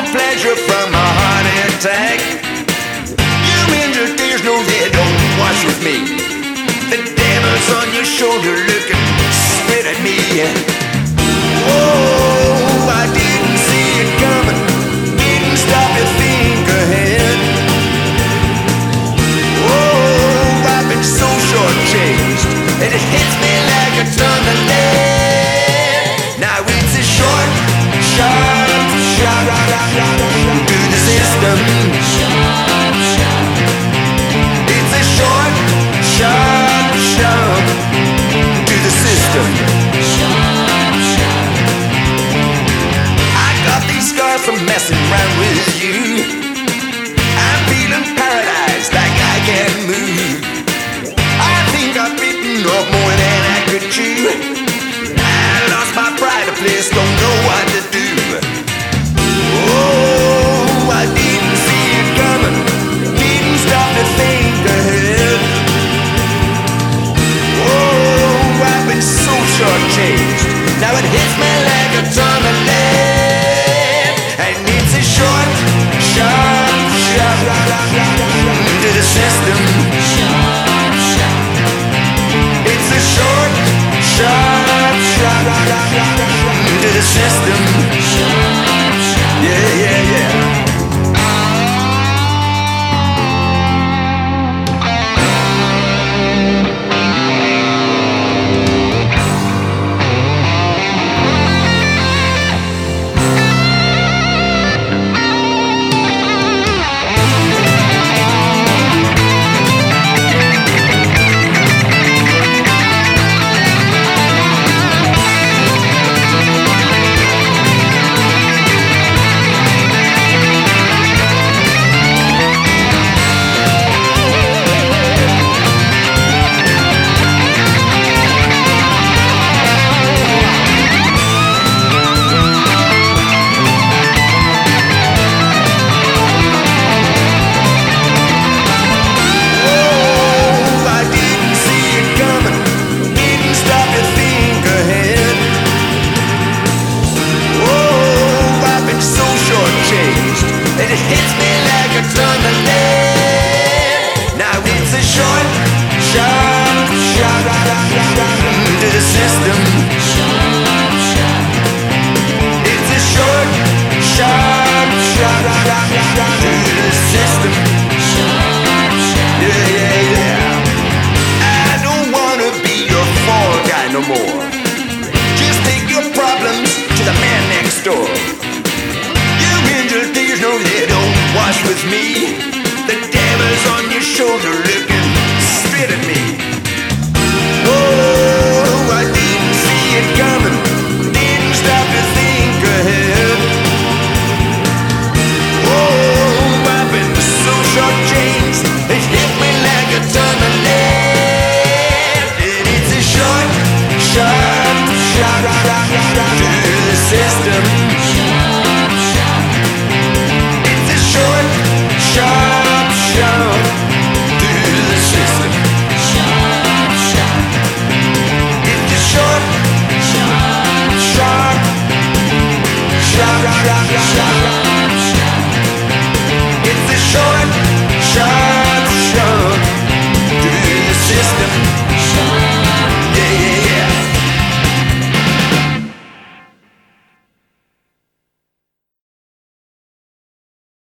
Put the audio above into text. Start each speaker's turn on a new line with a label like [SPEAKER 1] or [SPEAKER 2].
[SPEAKER 1] pleasure from a heart attack. You mean your tears, no, they don't wash with me. The devil's on your shoulder looking straight at me. Oh, I didn't see it coming, didn't stop to think ahead. Oh, I've been so short-changed, and it hits me like a ton of lead. Now it's a short, sharp shot to the system. It's a short, sharp shot to the system. I got these scars from messing around with you. I'm feeling paralyzed like I can't move. I think I've bitten off more than I could chew. I lost my pride, a place, don't know what to do. Oh, I didn't see it coming, didn't stop to think ahead. Oh, I've been so short-changed, now it hits me like a ton of lead. And it's a short, sharp shot to the system. It's a short, sharp shot to the system. Yeah, yeah, yeah. With me, the devil's on your shoulder looking straight at me. Oh, I didn't see it coming, didn't stop to think ahead. Oh, I've been so short-changed, it hit me like a ton of lead. And it's a short, sharp shot to the system. Sharp shot to the system. It's a short, sharp shot. It's a short, sharp shot to the system.